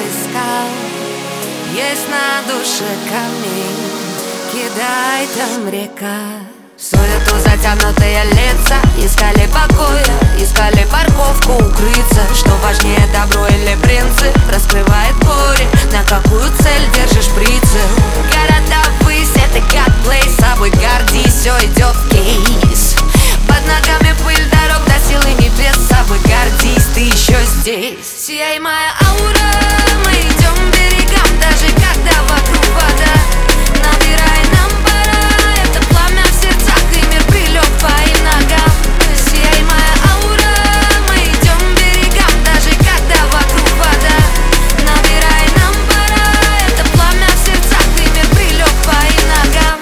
искал. Есть на душе камень, кидай, там река. С улицу затянутые лица искали покоя, искали парковку укрыться. Что важнее, добро или принцип? Раскрывает горе, на какую цель держишь прицел. Города ввысь, это God Place, собой гордись, все идет в кейс. Под ногами пыль дорог до силы небес, собой гордись, ты еще здесь. Сияй, моя аура, мы идем к берегам, даже когда вокруг вода. Набирай, нам пора, это пламя в сердцах, и мир прилег к твоим ногам. Сияй, моя аура, мы идем к берегам, даже когда вокруг вода. Набирай, нам пора, это пламя в сердцах, и мир прилег к твоим ногам.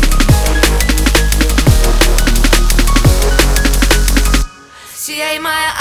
Сияй, моя